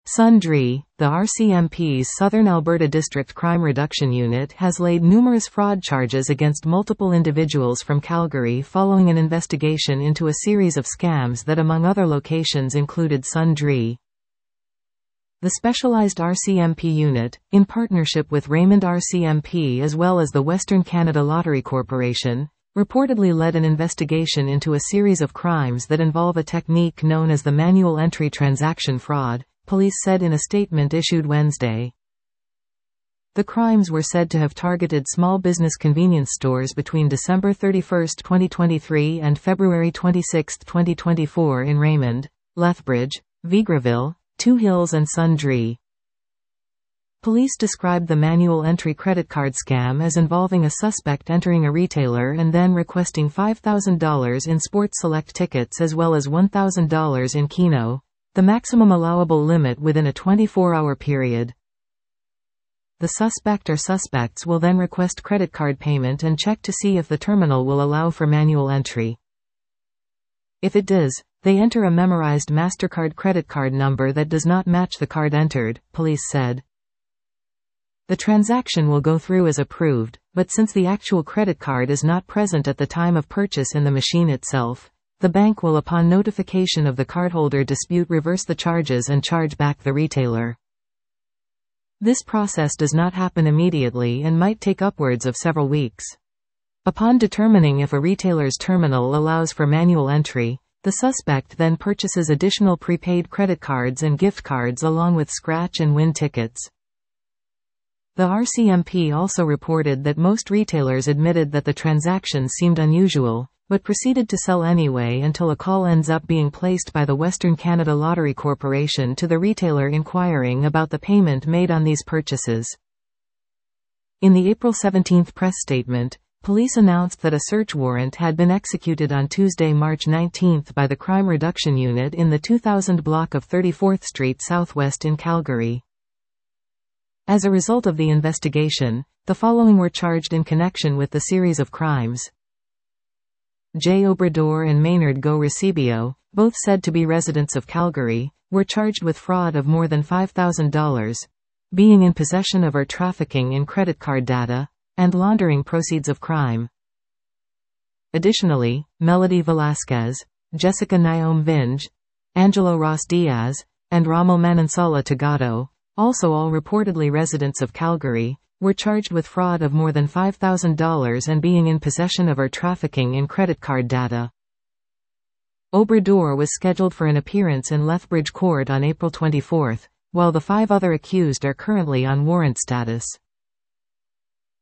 Sundry, the RCMP's Southern Alberta District Crime Reduction Unit has laid numerous fraud charges against multiple individuals from Calgary following an investigation into a series of scams that among other locations included Sundry. The specialized RCMP unit, in partnership with Raymond RCMP as well as the Western Canada Lottery Corporation, reportedly led an investigation into a series of crimes that involve a technique known as the manual entry transaction fraud, police said in a statement issued Wednesday. The crimes were said to have targeted small business convenience stores between December 31, 2023 and February 26, 2024 in Raymond, Lethbridge, Vegreville, Two Hills and Sundry. Police described the manual entry credit card scam as involving a suspect entering a retailer and then requesting $5,000 in Sports Select tickets as well as $1,000 in Keno, the maximum allowable limit within a 24-hour period. The suspect or suspects will then request credit card payment and check to see if the terminal will allow for manual entry. If it does, they enter a memorized MasterCard credit card number that does not match the card entered, police said. The transaction will go through as approved, but since the actual credit card is not present at the time of purchase in the machine itself, the bank will, upon notification of the cardholder dispute, reverse the charges and charge back the retailer. This process does not happen immediately and might take upwards of several weeks. Upon determining if a retailer's terminal allows for manual entry, the suspect then purchases additional prepaid credit cards and gift cards along with scratch and win tickets. The RCMP also reported that most retailers admitted that the transaction seemed unusual, but proceeded to sell anyway until a call ends up being placed by the Western Canada Lottery Corporation to the retailer inquiring about the payment made on these purchases. In the April 17 press statement, police announced that a search warrant had been executed on Tuesday, March 19 by the Crime Reduction Unit in the 2000 block of 34th Street Southwest in Calgary. As a result of the investigation, the following were charged in connection with the series of crimes. Jay Obrador and Maynard Go Recibio, both said to be residents of Calgary, were charged with fraud of more than $5,000, being in possession of or trafficking in credit card data, and laundering proceeds of crime. Additionally, Melody Velasquez, Jessica Naomi Vinge, Angelo Ross Diaz, and Rommel Manansala Tagado, also all reportedly residents of Calgary, were charged with fraud of more than $5,000 and being in possession of or trafficking in credit card data. Obrador was scheduled for an appearance in Lethbridge Court on April 24, while the 5 other accused are currently on warrant status.